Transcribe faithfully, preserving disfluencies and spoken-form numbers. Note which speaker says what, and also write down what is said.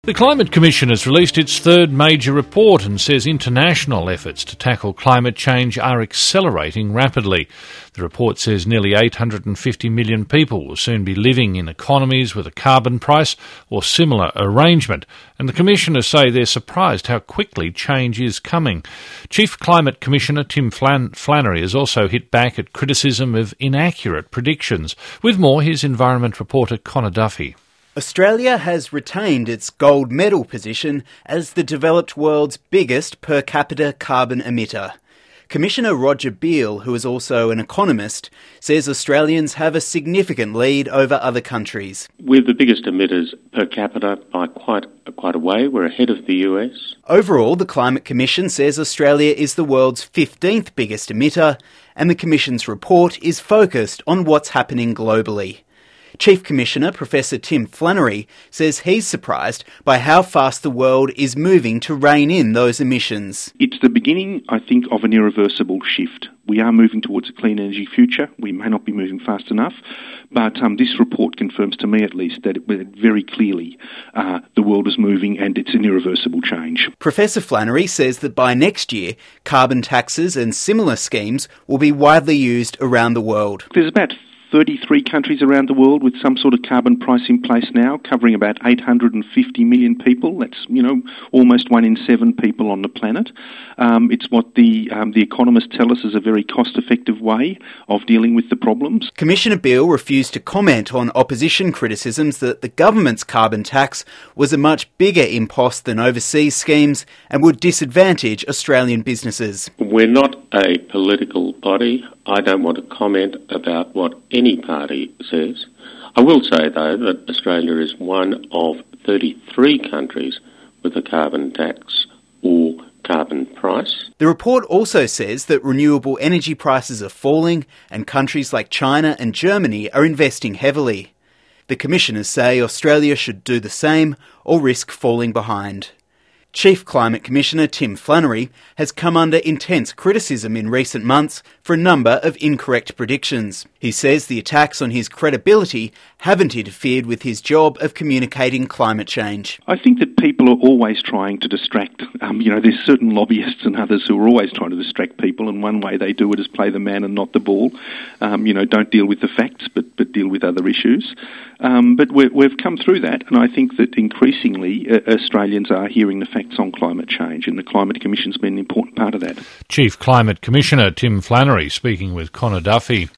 Speaker 1: The Climate Commission has released its third major report and says international efforts to tackle climate change are accelerating rapidly. The report says nearly eight hundred fifty million people will soon be living in economies with a carbon price or similar arrangement, and the Commissioners say they're surprised how quickly change is coming. Chief Climate Commissioner Tim Flan- Flannery has also hit back at criticism of inaccurate predictions. With more, here's Environment reporter Connor Duffy.
Speaker 2: Australia has retained its gold medal position as the developed world's biggest per capita carbon emitter. Commissioner Roger Beale, who is also an economist, says Australians have a significant lead over other countries.
Speaker 3: We're the biggest emitters per capita by quite, quite a way. We're ahead of the U S.
Speaker 2: Overall, the Climate Commission says Australia is the world's fifteenth biggest emitter, and the Commission's report is focused on what's happening globally. Chief Commissioner Professor Tim Flannery says he's surprised by how fast the world is moving to rein in those emissions.
Speaker 4: It's the beginning, I think, of an irreversible shift. We are moving towards a clean energy future. We may not be moving fast enough, but um, this report confirms to me at least that it, very clearly uh, the world is moving and it's an irreversible change.
Speaker 2: Professor Flannery says that by next year, carbon taxes and similar schemes will be widely used around the world.
Speaker 4: There's about thirty-three countries around the world with some sort of carbon price in place now, covering about eight hundred fifty million people. That's, you know, almost one in seven people on the planet. Um, it's what the um, the economists tell us is a very cost-effective way of dealing with the problems.
Speaker 2: Commissioner Beale refused to comment on opposition criticisms that the government's carbon tax was a much bigger impost than overseas schemes and would disadvantage Australian businesses.
Speaker 3: We're not a political body. I don't want to comment about what any party says. I will say, though, that Australia is one of thirty-three countries with a carbon tax or carbon price.
Speaker 2: The report also says that renewable energy prices are falling and countries like China and Germany are investing heavily. The Commissioners say Australia should do the same or risk falling behind. Chief Climate Commissioner Tim Flannery has come under intense criticism in recent months for a number of incorrect predictions. He says the attacks on his credibility haven't interfered with his job of communicating climate change.
Speaker 4: I think that people are always trying to distract. Um, you know, there's certain lobbyists and others who are always trying to distract people, and one way they do it is play the man and not the ball. Um, you know, don't deal with the facts, but, but deal with other issues. Um, but we're, we've come through that, and I think that increasingly uh, Australians are hearing the facts on climate change, and the Climate Commission's been an important part of that.
Speaker 1: Chief Climate Commissioner Tim Flannery speaking with Connor Duffy.